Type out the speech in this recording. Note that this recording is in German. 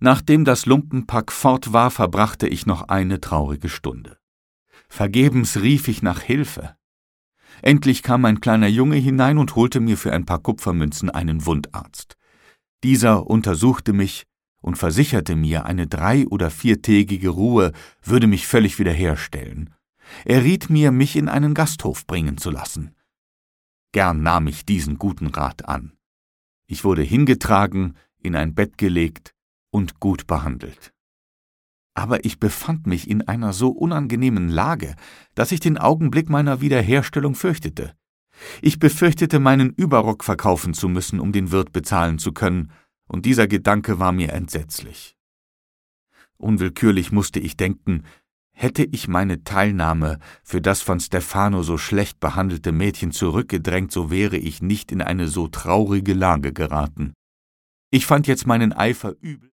Nachdem das Lumpenpack fort war, verbrachte ich noch eine traurige Stunde. Vergebens rief ich nach Hilfe. Endlich kam ein kleiner Junge hinein und holte mir für ein paar Kupfermünzen einen Wundarzt. Dieser untersuchte mich und versicherte mir, eine 3- oder 4-tägige Ruhe würde mich völlig wiederherstellen. Er riet mir, mich in einen Gasthof bringen zu lassen. Gern nahm ich diesen guten Rat an. Ich wurde hingetragen, in ein Bett gelegt und gut behandelt. Aber ich befand mich in einer so unangenehmen Lage, dass ich den Augenblick meiner Wiederherstellung fürchtete. Ich befürchtete, meinen Überrock verkaufen zu müssen, um den Wirt bezahlen zu können, und dieser Gedanke war mir entsetzlich. Unwillkürlich musste ich denken, hätte ich meine Teilnahme für das von Stefano so schlecht behandelte Mädchen zurückgedrängt, so wäre ich nicht in eine so traurige Lage geraten. Ich fand jetzt meinen Eifer übel.